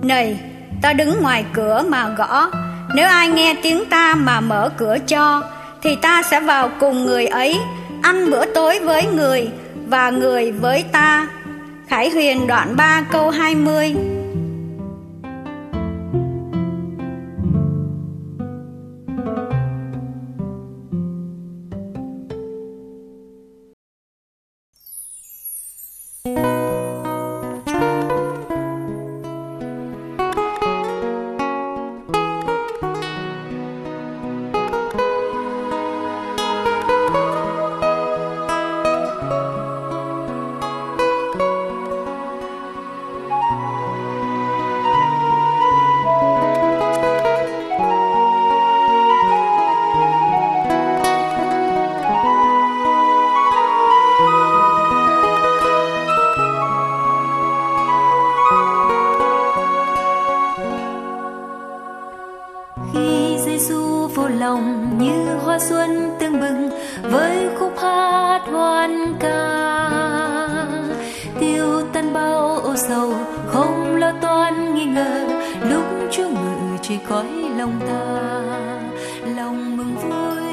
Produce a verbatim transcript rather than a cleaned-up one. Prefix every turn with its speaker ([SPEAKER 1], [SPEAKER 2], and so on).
[SPEAKER 1] Này, ta đứng ngoài cửa mà gõ, nếu ai nghe tiếng ta mà mở cửa cho, thì ta sẽ vào cùng người ấy, ăn bữa tối với người, và người với ta. Khải Huyền đoạn ba câu hai mươi.
[SPEAKER 2] Như hoa xuân tưng bừng với khúc hát hoan ca, tiêu tan bao âu sầu, không lo toan nghi ngờ, lúc Chúa ngự trên cõi lòng ta, lòng mừng vui